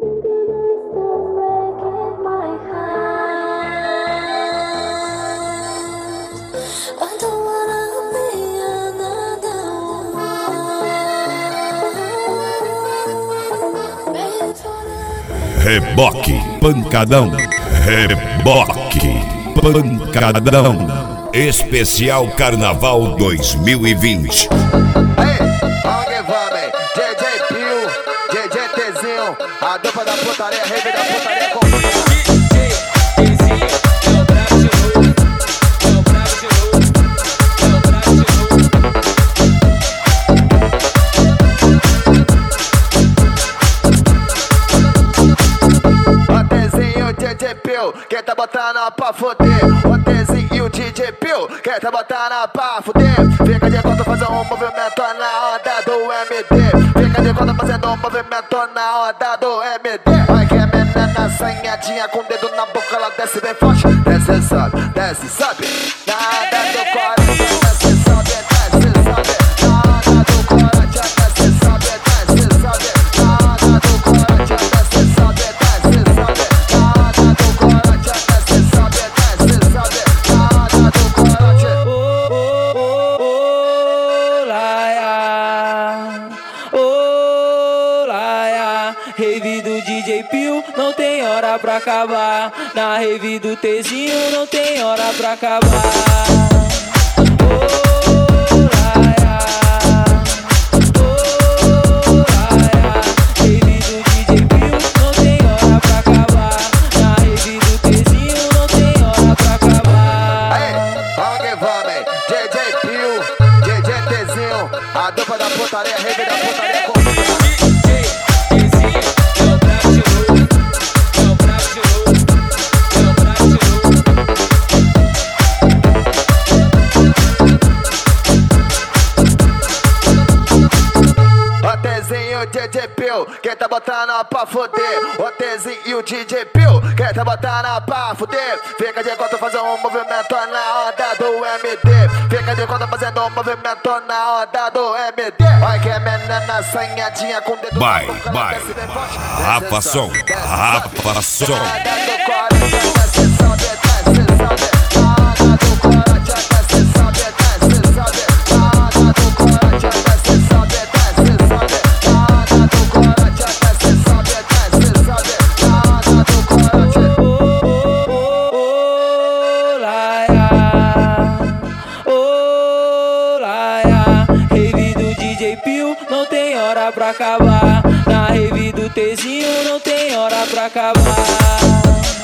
Reboque, pancadão, reboque, pancadão, especial Carnaval 2020. Aí, onde vamos, hein? DJ Pio, DJ Tezinho, a dupla da putaria, rave da putaria com quem tá botando pra fuder? O Tezinho e o DJ Pio, quem tá botando pra fuder? Fica de conta fazendo um movimento na onda do MD. Fica de conta fazendo um movimento na onda do MD. Vai que a menina assanhadinha com o dedo na boca, ela desce bem forte. Desce, sobe, desce, sobe. Na onda do coração, desce, sobe, desce, sobe. Na onda do coração, desce, sobe, desce, sobe. Na onda do coração, desce, sobe, desce, sobe. Rave do DJ Pio não tem hora pra acabar. Na rave do Tezinho não tem hora pra acabar. Rave do DJ Pio não tem hora pra acabar. Na rave do Tezinho não tem hora pra acabar. Aí, onde vamos, hein? DJ Pio, DJ Tezinho, a dupla da putaria, rave da putaria com DJ Pio, quem tá botando pra fuder? O Tezinho e o DJ Pio, quem tá botando pra fuder? Fica de conta fazendo um movimento na onda do MD. Fica de conta fazendo um movimento na onda do MD. Vai que a menina assanhadinha com o dedo Vai, na boca, vai, desce bem forte. Rafa Som, Rafa Som. Na onda do coração, desce, sobe, desce, sobe. Na onda do coração, desce, sobe, desce, sobe. Na onda do coração, desce, sobe, desce, sobe. Rave do DJ Pio não tem hora pra acabar. Na rave do Tezinho não tem hora pra acabar.